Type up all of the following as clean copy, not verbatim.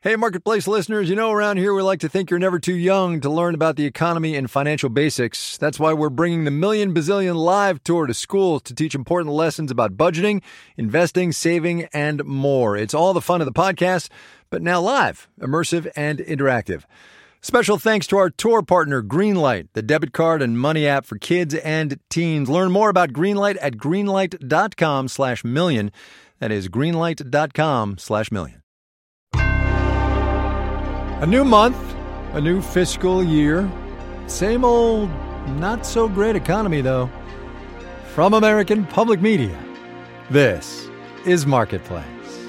Hey, Marketplace listeners, around here we like to think you're never too young to learn about the economy and financial basics. That's why we're bringing the Million Bazillion Live Tour to schools to teach important lessons about budgeting, investing, saving, and more. It's all the fun of the podcast, but now live, immersive, and interactive. Special thanks to our tour partner, Greenlight, the debit card and money app for kids and teens. Learn more about Greenlight at greenlight.com/million. That is greenlight.com/million. A new month, a new fiscal year. Same old, not so great economy, though. From American Public Media, this is Marketplace.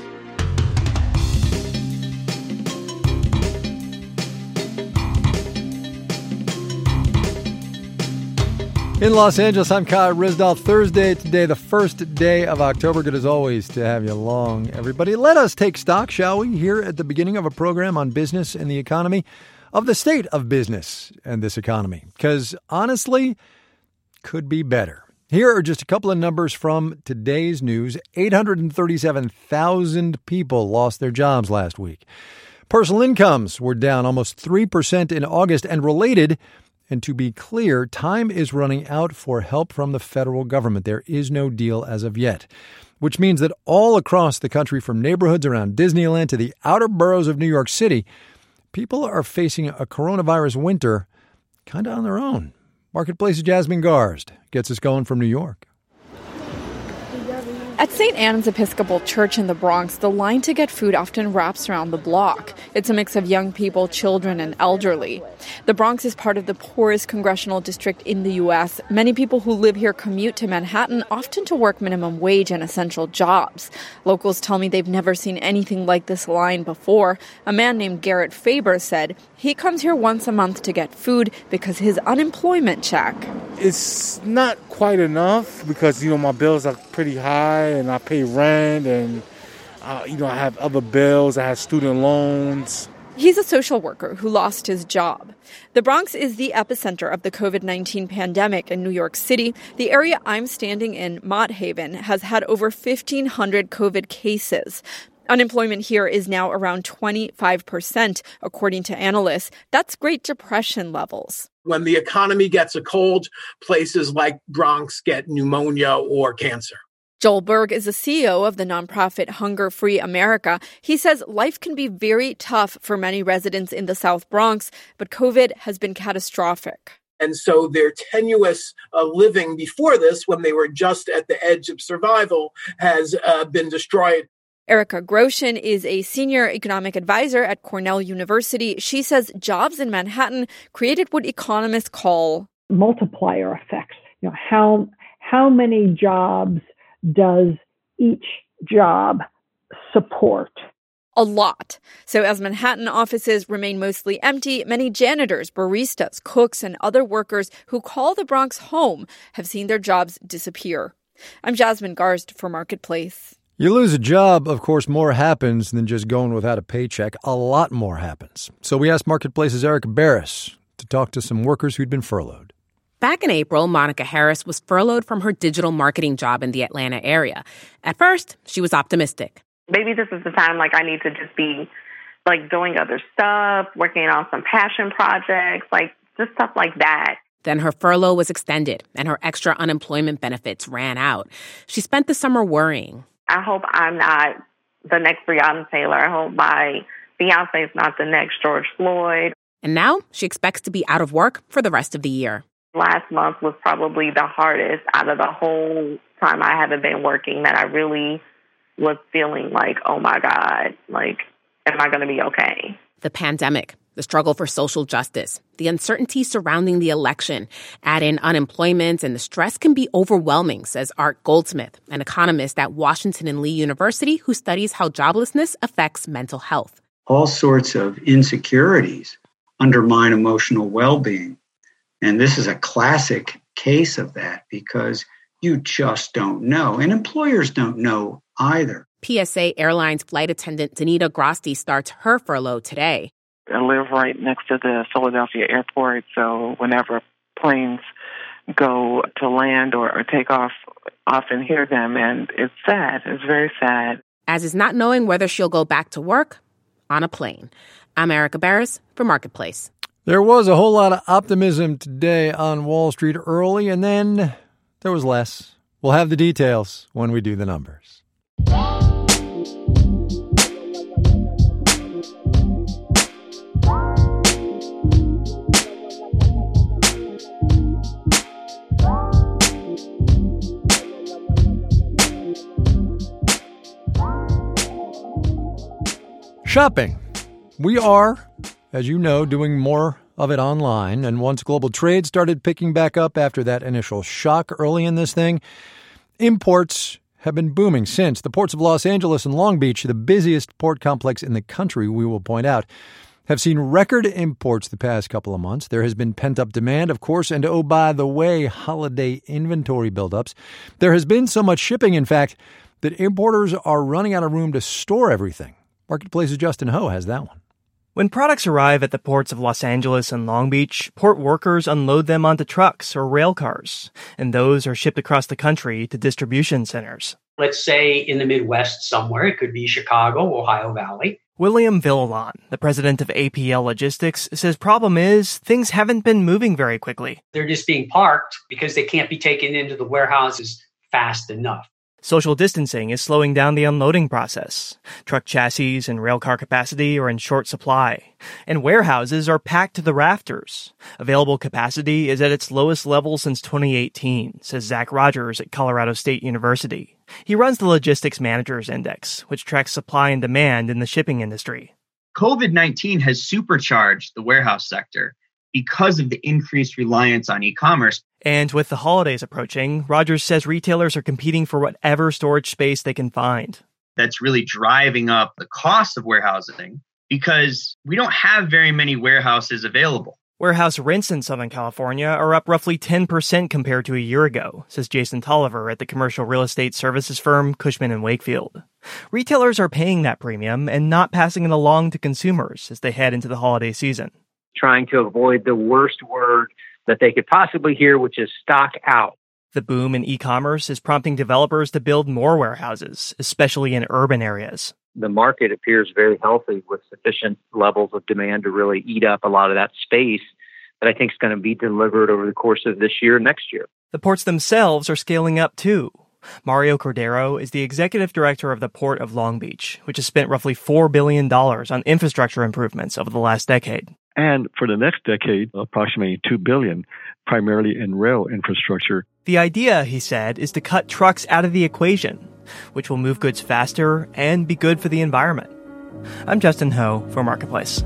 In Los Angeles, I'm Kyle Risdall. Thursday today, the first day of October. Good as always to have you along, everybody. Let us take stock, shall we, here at the beginning of a program on business and the economy, of the state of business and this economy. Because honestly, could be better. Here are just a couple of numbers from today's news. 837,000 people lost their jobs last week. Personal incomes were down almost 3% in August, and related. And to be clear, time is running out for help from the federal government. There is no deal as of yet, which means that all across the country, from neighborhoods around Disneyland to the outer boroughs of New York City, people are facing a coronavirus winter kind of on their own. Marketplace's Jasmine Garsd gets us going from New York. At St. Anne's Episcopal Church in the Bronx, the line to get food often wraps around the block. It's a mix of young people, children, and elderly. The Bronx is part of the poorest congressional district in the U.S. Many people who live here commute to Manhattan, often to work minimum wage and essential jobs. Locals tell me they've never seen anything like this line before. A man named Garrett Faber said he comes here once a month to get food because his unemployment check. It's not quite enough because, my bills are pretty high and I pay rent and, I have other bills. I have student loans. He's a social worker who lost his job. The Bronx is the epicenter of the COVID-19 pandemic in New York City. The area I'm standing in, Mott Haven, has had over 1,500 COVID cases. Unemployment here is now around 25%, according to analysts. That's Great Depression levels. When the economy gets a cold, places like Bronx get pneumonia or cancer. Joel Berg is the CEO of the nonprofit Hunger Free America. He says life can be very tough for many residents in the South Bronx, but COVID has been catastrophic. And so their tenuous living before this, when they were just at the edge of survival, has been destroyed. Erica Groshin is a senior economic advisor at Cornell University. She says jobs in Manhattan created what economists call multiplier effects. How many jobs does each job support? A lot. So as Manhattan offices remain mostly empty, many janitors, baristas, cooks, and other workers who call the Bronx home have seen their jobs disappear. I'm Jasmine Garsd for Marketplace. You lose a job, of course, more happens than just going without a paycheck. A lot more happens. So we asked Marketplace's Erica Barris to talk to some workers who'd been furloughed. Back in April, Monica Harris was furloughed from her digital marketing job in the Atlanta area. At first, she was optimistic. Maybe this is the time, I need to just be, doing other stuff, working on some passion projects, just stuff like that. Then her furlough was extended, and her extra unemployment benefits ran out. She spent the summer worrying. I hope I'm not the next Breonna Taylor. I hope my fiance is not the next George Floyd. And now she expects to be out of work for the rest of the year. Last month was probably the hardest out of the whole time I haven't been working, that I really was feeling oh my God, am I going to be okay? The pandemic, the struggle for social justice, the uncertainty surrounding the election, add in unemployment, and the stress can be overwhelming, says Art Goldsmith, an economist at Washington and Lee University who studies how joblessness affects mental health. All sorts of insecurities undermine emotional well-being. And this is a classic case of that because you just don't know. And employers don't know either. PSA Airlines flight attendant Danita Grasti starts her furlough today. I live right next to the Philadelphia airport, so whenever planes go to land or take off, often hear them, and it's sad. It's very sad. As is not knowing whether she'll go back to work, on a plane. I'm Erica Barris for Marketplace. There was a whole lot of optimism today on Wall Street early, and then there was less. We'll have the details when we do the numbers. Shopping. We are, as you know, doing more of it online. And once global trade started picking back up after that initial shock early in this thing, imports have been booming since. The ports of Los Angeles and Long Beach, the busiest port complex in the country, we will point out, have seen record imports the past couple of months. There has been pent-up demand, of course, and oh, by the way, holiday inventory buildups. There has been so much shipping, in fact, that importers are running out of room to store everything. Marketplace's Justin Ho has that one. When products arrive at the ports of Los Angeles and Long Beach, port workers unload them onto trucks or rail cars, and those are shipped across the country to distribution centers. Let's say in the Midwest somewhere, it could be Chicago, Ohio Valley. William Villalon, the president of APL Logistics, says problem is things haven't been moving very quickly. They're just being parked because they can't be taken into the warehouses fast enough. Social distancing is slowing down the unloading process. Truck chassis and railcar capacity are in short supply, and warehouses are packed to the rafters. Available capacity is at its lowest level since 2018, says Zach Rogers at Colorado State University. He runs the Logistics Managers Index, which tracks supply and demand in the shipping industry. COVID-19 has supercharged the warehouse sector because of the increased reliance on e-commerce. And with the holidays approaching, Rogers says retailers are competing for whatever storage space they can find. That's really driving up the cost of warehousing because we don't have very many warehouses available. Warehouse rents in Southern California are up roughly 10% compared to a year ago, says Jason Tolliver at the commercial real estate services firm Cushman & Wakefield. Retailers are paying that premium and not passing it along to consumers as they head into the holiday season. Trying to avoid the worst word that they could possibly hear, which is stock out. The boom in e-commerce is prompting developers to build more warehouses, especially in urban areas. The market appears very healthy with sufficient levels of demand to really eat up a lot of that space that I think is going to be delivered over the course of this year and next year. The ports themselves are scaling up too. Mario Cordero is the executive director of the Port of Long Beach, which has spent roughly $4 billion on infrastructure improvements over the last decade. And for the next decade, approximately $2 billion, primarily in rail infrastructure. The idea, he said, is to cut trucks out of the equation, which will move goods faster and be good for the environment. I'm Justin Ho for Marketplace.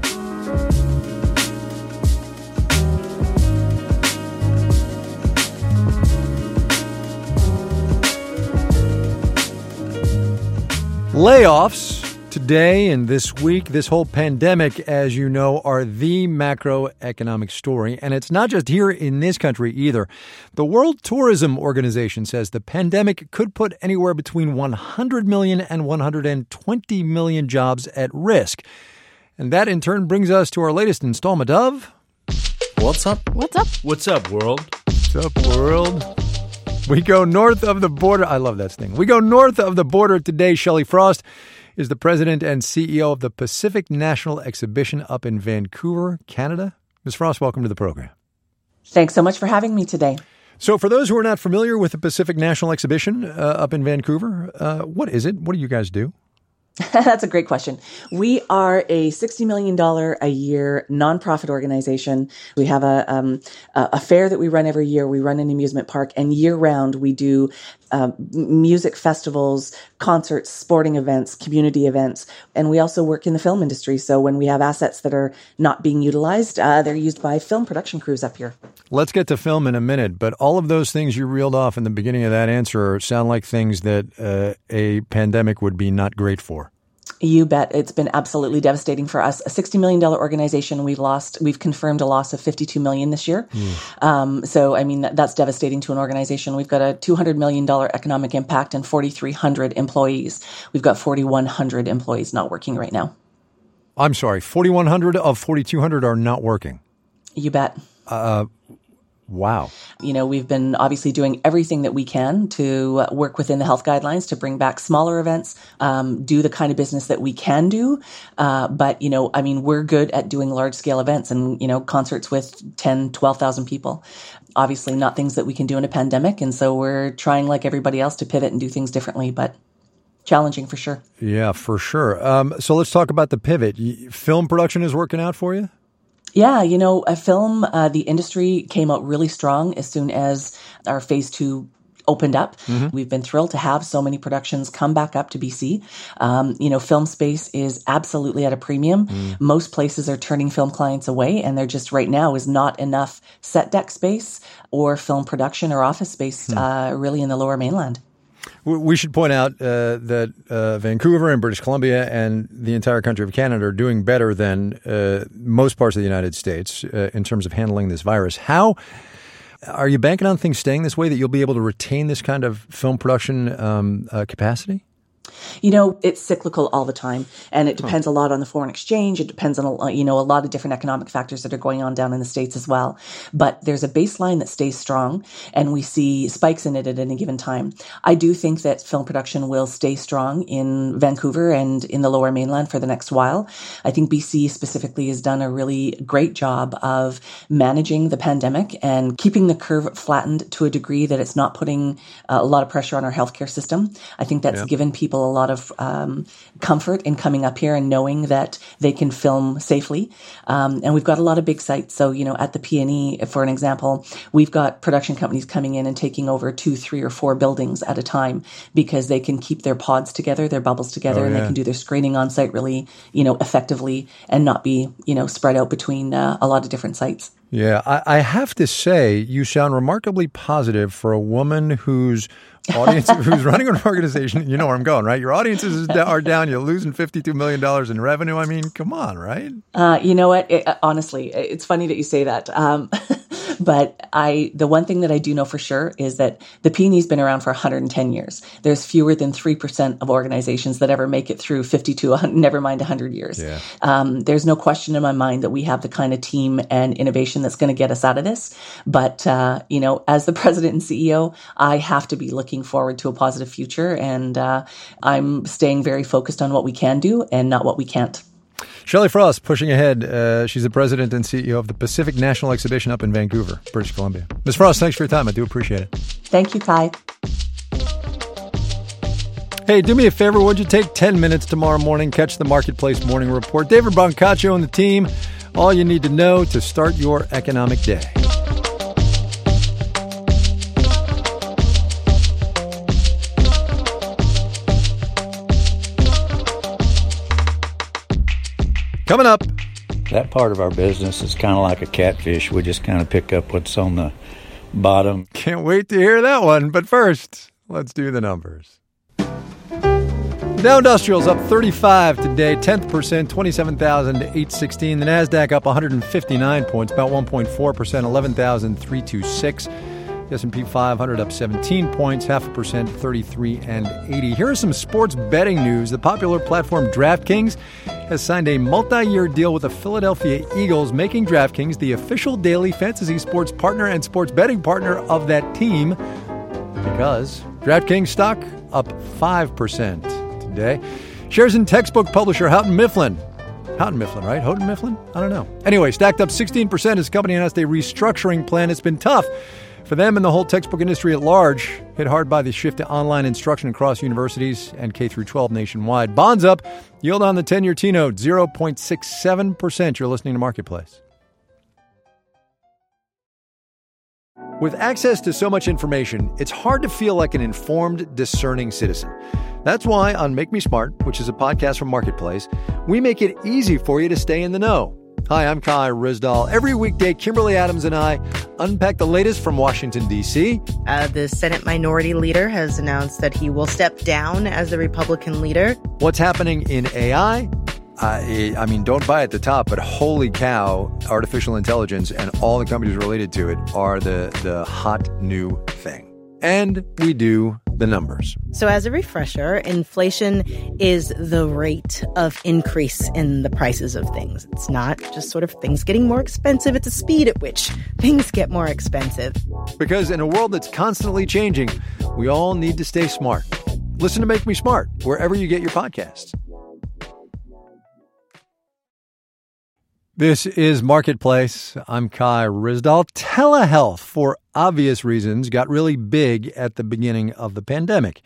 Layoffs today and this week, this whole pandemic, as you know, are the macroeconomic story. And it's not just here in this country either. The World Tourism Organization says the pandemic could put anywhere between 100 million and 120 million jobs at risk. And that in turn brings us to our latest installment of What's Up? What's Up? What's Up, World? What's Up, World? We go north of the border. I love that thing. We go north of the border today. Shelley Frost is the president and CEO of the Pacific National Exhibition up in Vancouver, Canada. Ms. Frost, welcome to the program. Thanks so much for having me today. So for those who are not familiar with the Pacific National Exhibition up in Vancouver, what is it? What do you guys do? That's a great question. We are a $60 million a year nonprofit organization. We have a fair that we run every year. We run an amusement park, and year round we do music festivals, concerts, sporting events, community events, and we also work in the film industry. So when we have assets that are not being utilized, they're used by film production crews up here. Let's get to film in a minute, but all of those things you reeled off in the beginning of that answer sound like things that a pandemic would be not great for. You bet. It's been absolutely devastating for us. A $60 million organization. We've confirmed a loss of $52 million this year. So, I mean, that's devastating to an organization. We've got a $200 million economic impact and 4,300 employees. We've got 4,100 employees not working right now. I'm sorry, 4,100 of 4,200 are not working. You bet. Wow. We've been obviously doing everything that we can to work within the health guidelines to bring back smaller events, do the kind of business that we can do. But we're good at doing large scale events and, concerts with 10, 12,000 people. Obviously not things that we can do in a pandemic. And so we're trying, like everybody else, to pivot and do things differently, but challenging for sure. Yeah, for sure. So let's talk about the pivot. Film production is working out for you? Yeah, a film, the industry came out really strong as soon as our phase 2 opened up. Mm-hmm. We've been thrilled to have so many productions come back up to BC. Film space is absolutely at a premium. Most places are turning film clients away, and there just right now is not enough set deck space or film production or office space really in the Lower Mainland. We should point out that Vancouver and British Columbia and the entire country of Canada are doing better than most parts of the United States in terms of handling this virus. How are you banking on things staying this way, that you'll be able to retain this kind of film production capacity? It's cyclical all the time, and it depends a lot on the foreign exchange. It depends on, a lot of different economic factors that are going on down in the States as well. But there's a baseline that stays strong, and we see spikes in it at any given time. I do think that film production will stay strong in Vancouver and in the Lower Mainland for the next while. I think BC specifically has done a really great job of managing the pandemic and keeping the curve flattened to a degree that it's not putting a lot of pressure on our healthcare system. I think that's given people a lot of comfort in coming up here and knowing that they can film safely. And we've got a lot of big sites. So, at the PNE, for an example, we've got production companies coming in and taking over 2, 3, or 4 buildings at a time because they can keep their pods together, their bubbles together, and they can do their screening on site really, effectively and not be, spread out between a lot of different sites. Yeah, I have to say, you sound remarkably positive for a woman whose audience, who's running an organization. You know where I'm going, right? Your audiences are down. You're losing $52 million in revenue. I mean, come on, right? You know what? Honestly, it's funny that you say that. But the one thing that I do know for sure is that the PNE's been around for 110 years. There's fewer than 3% of organizations that ever make it through 52, never mind 100 years. Yeah. There's no question in my mind that we have the kind of team and innovation that's going to get us out of this. But, as the president and CEO, I have to be looking forward to a positive future. And I'm staying very focused on what we can do and not what we can't. Shelley Frost, pushing ahead. She's the president and CEO of the Pacific National Exhibition up in Vancouver, British Columbia. Ms. Frost, thanks for your time. I do appreciate it. Thank you, Kai. Hey, do me a favor. Would you take 10 minutes tomorrow morning? Catch the Marketplace Morning Report. David Brancaccio and the team. All you need to know to start your economic day. Coming up. That part of our business is kind of like a catfish. We just kind of pick up what's on the bottom. Can't wait to hear that one. But first, let's do the numbers. The Dow Industrial's up 35 today, 10%, 27,816. The NASDAQ up 159 points, about 1.4%, 11,326. The S&P 500 up 17 points, 0.5%, 33,080. Here is some sports betting news. The popular platform DraftKings has signed a multi-year deal with the Philadelphia Eagles, making DraftKings the official daily fantasy sports partner and sports betting partner of that team. Because DraftKings stock up 5% today. Shares in textbook publisher Houghton Mifflin. Houghton Mifflin, right? Houghton Mifflin? I don't know. Anyway, stacked up 16% as the company announced a restructuring plan. It's been tough for them and the whole textbook industry at large, hit hard by the shift to online instruction across universities and K-12 nationwide. Bonds up, yield on the 10-year T-note, 0.67%. You're listening to Marketplace. With access to so much information, it's hard to feel like an informed, discerning citizen. That's why on Make Me Smart, which is a podcast from Marketplace, we make it easy for you to stay in the know. Hi, I'm Kai Ryssdal. Every weekday, Kimberly Adams and I unpack the latest from Washington, D.C. The Senate Minority Leader has announced that he will step down as the Republican leader. What's happening in AI? I mean, don't buy at the top, but holy cow, artificial intelligence and all the companies related to it are the hot new thing. And we do the numbers. So as a refresher, inflation is the rate of increase in the prices of things. It's not just sort of things getting more expensive. It's the speed at which things get more expensive. Because in a world that's constantly changing, we all need to stay smart. Listen to Make Me Smart wherever you get your podcasts. This is Marketplace. I'm Kai Ryssdal. Telehealth, for obvious reasons, got really big at the beginning of the pandemic.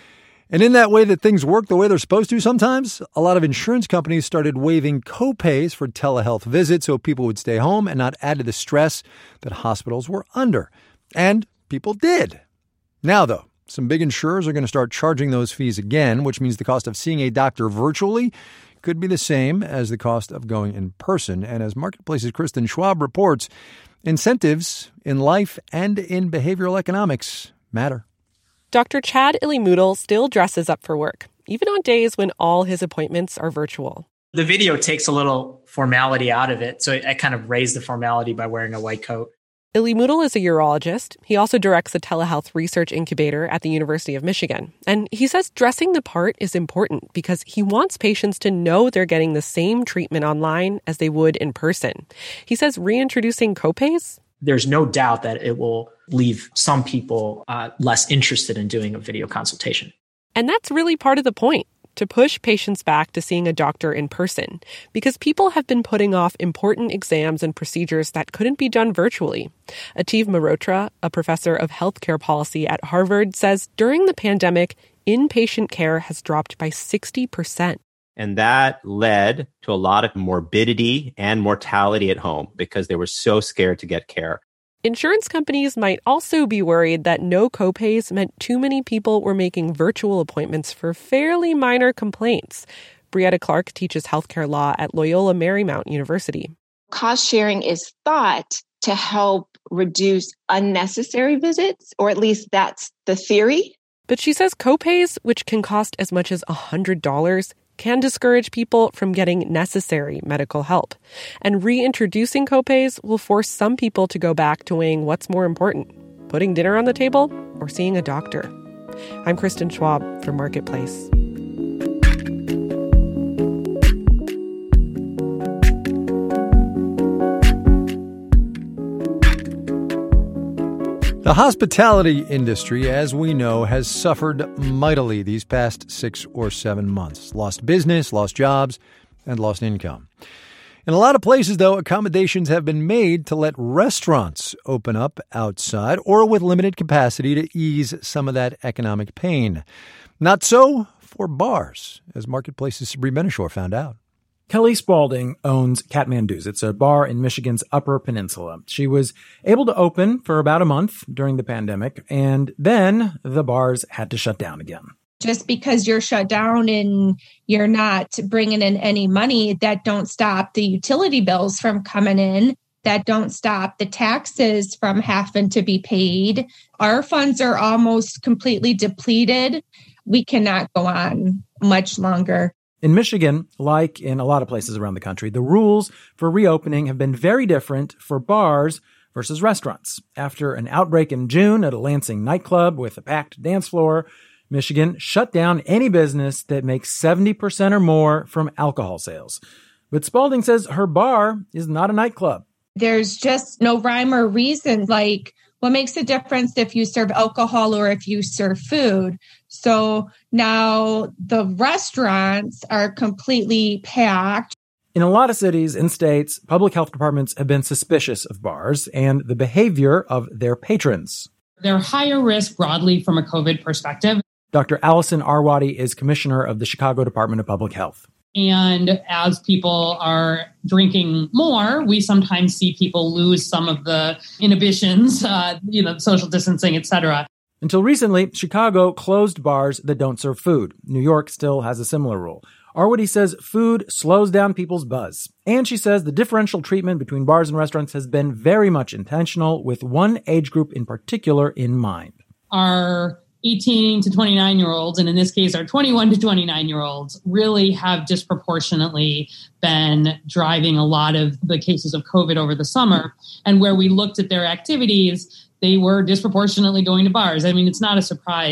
And in that way that things work the way they're supposed to sometimes, a lot of insurance companies started waiving co-pays for telehealth visits so people would stay home and not add to the stress that hospitals were under. And people did. Now, though, some big insurers are going to start charging those fees again, which means the cost of seeing a doctor virtually could be the same as the cost of going in person. And as Marketplace's Kristen Schwab reports, incentives in life and in behavioral economics matter. Dr. Chad Ilimoodle still dresses up for work, even on days when all his appointments are virtual. The video takes a little formality out of it, so I kind of raised the formality by wearing a white coat. Ilimoodle is a urologist. He also directs a telehealth research incubator at the University of Michigan. And he says dressing the part is important because he wants patients to know they're getting the same treatment online as they would in person. He says reintroducing copays? There's no doubt that it will leave some people less interested in doing a video consultation. And that's really part of the point, to push patients back to seeing a doctor in person, because people have been putting off important exams and procedures that couldn't be done virtually. Ativ Mehrotra, a professor of healthcare policy at Harvard, says during the pandemic, inpatient care has dropped by 60%. And that led to a lot of morbidity and mortality at home because they were so scared to get care. Insurance companies might also be worried that no copays meant too many people were making virtual appointments for fairly minor complaints. Brietta Clark teaches healthcare law at Loyola Marymount University. Cost sharing is thought to help reduce unnecessary visits, or at least that's the theory. But she says copays, which can cost as much as $100, can discourage people from getting necessary medical help. And reintroducing copays will force some people to go back to weighing what's more important, putting dinner on the table or seeing a doctor. I'm Kristen Schwab for Marketplace. The hospitality industry, as we know, has suffered mightily these past 6 or 7 months. Lost business, lost jobs, and lost income. In a lot of places, though, accommodations have been made to let restaurants open up outside or with limited capacity to ease some of that economic pain. Not so for bars, as Marketplace's Sabrina Benishore found out. Kelly Spaulding owns Kathmandu's. It's a bar in Michigan's Upper Peninsula. She was able to open for about a month during the pandemic, and then the bars had to shut down again. Just because you're shut down and you're not bringing in any money, that don't stop the utility bills from coming in. That don't stop the taxes from having to be paid. Our funds are almost completely depleted. We cannot go on much longer. In Michigan, like in a lot of places around the country, the rules for reopening have been very different for bars versus restaurants. After an outbreak in June at a Lansing nightclub with a packed dance floor, Michigan shut down any business that makes 70% or more from alcohol sales. But Spaulding says her bar is not a nightclub. There's just no rhyme or reason. Like, what makes a difference if you serve alcohol or if you serve food? So now the restaurants are completely packed. In a lot of cities and states, public health departments have been suspicious of bars and the behavior of their patrons. They're higher risk broadly from a COVID perspective. Dr. Allison Arwady is commissioner of the Chicago Department of Public Health. And as people are drinking more, we sometimes see people lose some of the inhibitions, social distancing, et cetera. Until recently, Chicago closed bars that don't serve food. New York still has a similar rule. Arwady says food slows down people's buzz. And she says the differential treatment between bars and restaurants has been very much intentional, with one age group in particular in mind. Our 18 to 29-year-olds, and in this case, our 21 to 29-year-olds, really have disproportionately been driving a lot of the cases of COVID over the summer. And where we looked at their activities, they were disproportionately going to bars. I mean, it's not a surprise.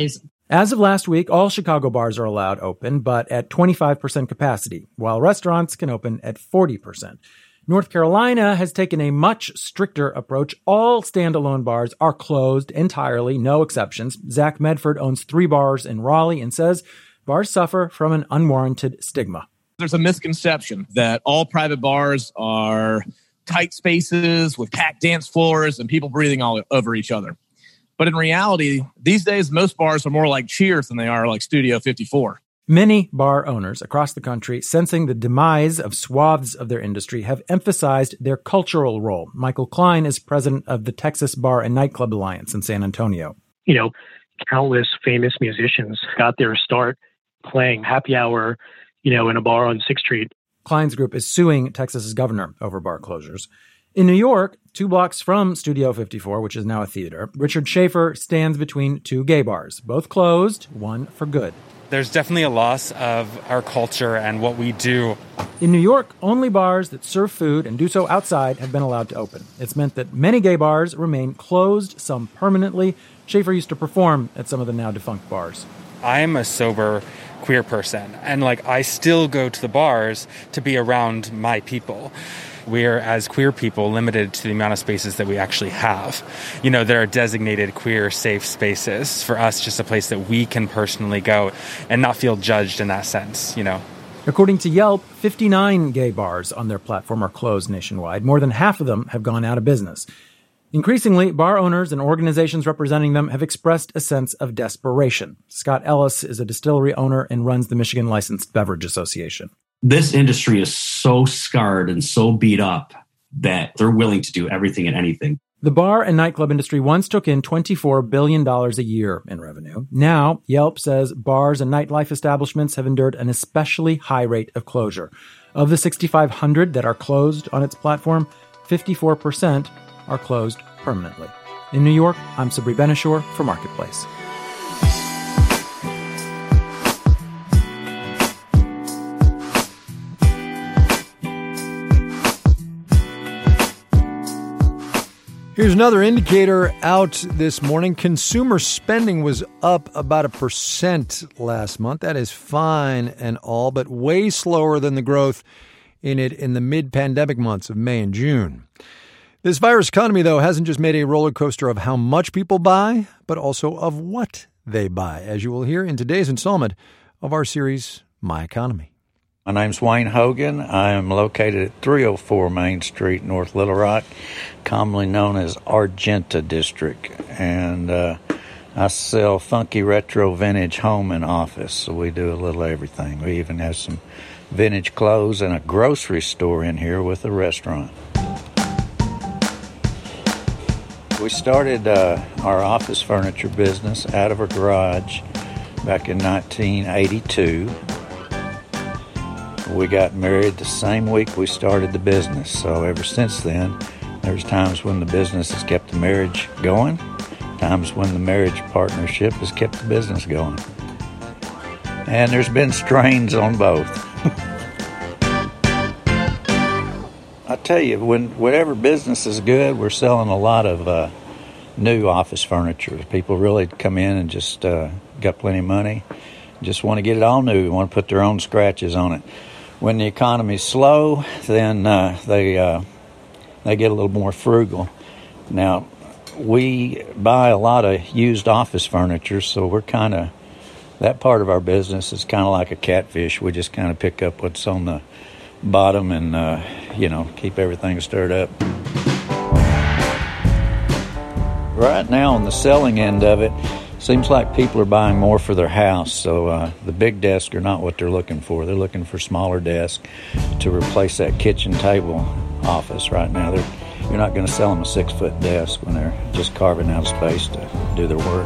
As of last week, all Chicago bars are allowed open, but at 25% capacity, while restaurants can open at 40%. North Carolina has taken a much stricter approach. All standalone bars are closed entirely, no exceptions. Zach Medford owns 3 bars in Raleigh and says bars suffer from an unwarranted stigma. There's a misconception that all private bars are tight spaces with packed dance floors and people breathing all over each other. But in reality, these days, most bars are more like Cheers than they are like Studio 54. Many bar owners across the country, sensing the demise of swaths of their industry, have emphasized their cultural role. Michael Klein is president of the Texas Bar and Nightclub Alliance in San Antonio. You know, countless famous musicians got their start playing happy hour, in a bar on 6th Street. Klein's group is suing Texas's governor over bar closures. In New York, 2 blocks from Studio 54, which is now a theater, Richard Schaefer stands between 2 gay bars, both closed, one for good. There's definitely a loss of our culture and what we do. In New York, only bars that serve food and do so outside have been allowed to open. It's meant that many gay bars remain closed, some permanently. Schaefer used to perform at some of the now defunct bars. I'm a sober queer person, and I still go to the bars to be around my people. We're, as queer people, limited to the amount of spaces that we actually have. There are designated queer safe spaces. For us, just a place that we can personally go and not feel judged in that sense, According to Yelp, 59 gay bars on their platform are closed nationwide. More than half of them have gone out of business. Increasingly, bar owners and organizations representing them have expressed a sense of desperation. Scott Ellis is a distillery owner and runs the Michigan Licensed Beverage Association. This industry is so scarred and so beat up that they're willing to do everything and anything. The bar and nightclub industry once took in $24 billion a year in revenue. Now, Yelp says bars and nightlife establishments have endured an especially high rate of closure. Of the 6,500 that are closed on its platform, 54% are closed permanently. In New York, I'm Sabri Benishore for Marketplace. Here's another indicator out this morning. Consumer spending was up about 1% last month. That is fine and all, but way slower than the growth in the mid-pandemic months of May and June. This virus economy, though, hasn't just made a roller coaster of how much people buy, but also of what they buy, as you will hear in today's installment of our series, My Economy. My name's Wayne Hogan. I am located at 304 Main Street, North Little Rock, commonly known as Argenta District. And I sell funky retro vintage home and office, so we do a little everything. We even have some vintage clothes and a grocery store in here with a restaurant. We started our office furniture business out of a garage back in 1982. We got married the same week we started the business, so ever since then, there's times when the business has kept the marriage going, times when the marriage partnership has kept the business going. And there's been strains on both. I tell you, whatever business is good, we're selling a lot of new office furniture. People really come in and just got plenty of money, just want to get it all new, want to put their own scratches on it. When the economy's slow, then they get a little more frugal. Now, we buy a lot of used office furniture, so we're that part of our business is kind of like a catfish. We just kind of pick up what's on the bottom and, keep everything stirred up. Right now on the selling end of it, seems like people are buying more for their house, so the big desks are not what they're looking for. They're looking for smaller desks to replace that kitchen table office right now. You're not going to sell them a 6-foot desk when they're just carving out space to do their work.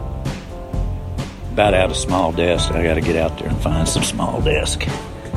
About out of small desks, I got to get out there and find some small desk.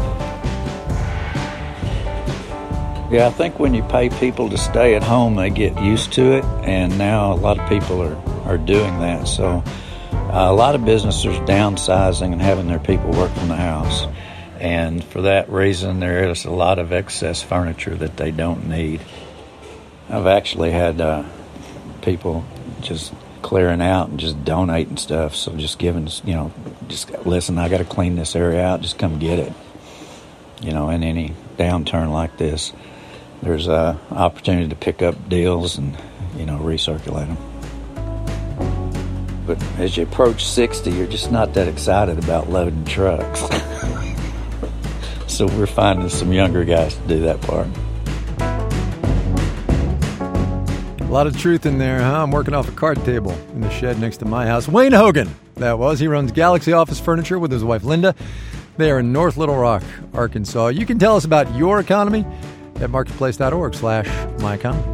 Yeah, I think when you pay people to stay at home, they get used to it, and now a lot of people are doing that. So a lot of businesses are downsizing and having their people work from the house. And for that reason, there is a lot of excess furniture that they don't need. I've actually had people just clearing out and just donating stuff. So just giving, just listen, I got to clean this area out. Just come get it. In any downturn like this, there's a opportunity to pick up deals and, recirculate them. But as you approach 60, you're just not that excited about loading trucks. So we're finding some younger guys to do that part. A lot of truth in there, huh? I'm working off a card table in the shed next to my house. Wayne Hogan, that was. He runs Galaxy Office Furniture with his wife, Linda. They are in North Little Rock, Arkansas. You can tell us about your economy at marketplace.org/myeconomy.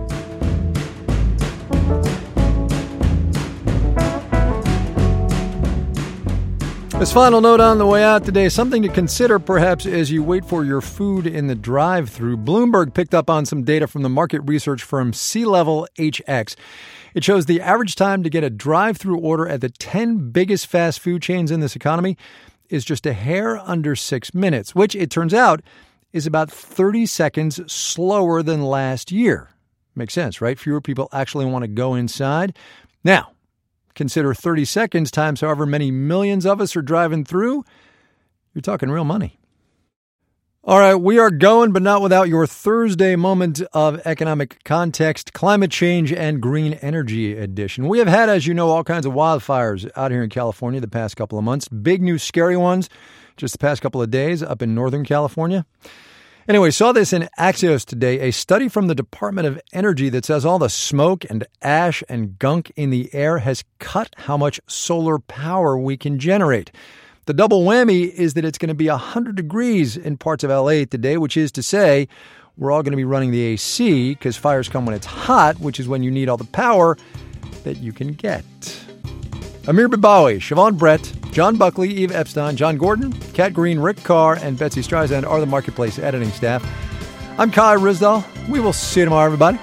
This final note on the way out today, something to consider perhaps as you wait for your food in the drive-thru. Bloomberg picked up on some data from the market research firm C-Level HX. It shows the average time to get a drive-thru order at the 10 biggest fast food chains in this economy is just a hair under 6 minutes, which it turns out is about 30 seconds slower than last year. Makes sense, right? Fewer people actually want to go inside. Now, consider 30 seconds times however many millions of us are driving through. You're talking real money. All right, we are going, but not without your Thursday moment of economic context, climate change and green energy edition. We have had, as you know, all kinds of wildfires out here in California the past couple of months. Big new scary ones just the past couple of days up in Northern California. Anyway, saw this in Axios today, a study from the Department of Energy that says all the smoke and ash and gunk in the air has cut how much solar power we can generate. The double whammy is that it's going to be 100 degrees in parts of LA today, which is to say we're all going to be running the AC because fires come when it's hot, which is when you need all the power that you can get. Amir Babawi, Siobhan Brett, John Buckley, Eve Epstein, John Gordon, Kat Green, Rick Carr, and Betsy Streisand are the Marketplace editing staff. I'm Kai Ryssdal. We will see you tomorrow, everybody.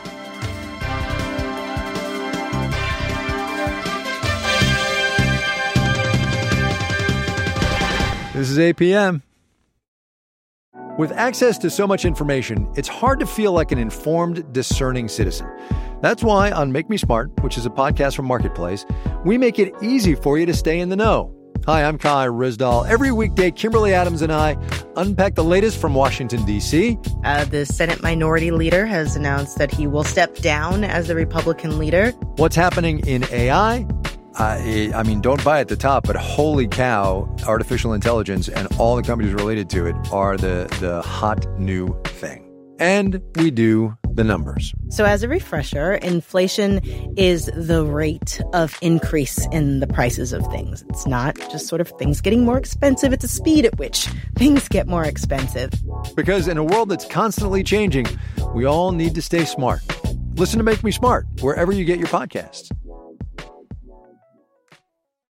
This is APM. With access to so much information, it's hard to feel like an informed, discerning citizen. That's why on Make Me Smart, which is a podcast from Marketplace, we make it easy for you to stay in the know. Hi, I'm Kai Ryssdal. Every weekday, Kimberly Adams and I unpack the latest from Washington, D.C. The Senate Minority Leader has announced that he will step down as the Republican leader. What's happening in AI? I mean, don't buy at the top, but holy cow, artificial intelligence and all the companies related to it are the hot new thing. And we do the numbers. So as a refresher, inflation is the rate of increase in the prices of things. It's not just sort of things getting more expensive. It's the speed at which things get more expensive. Because in a world that's constantly changing, we all need to stay smart. Listen to Make Me Smart wherever you get your podcasts.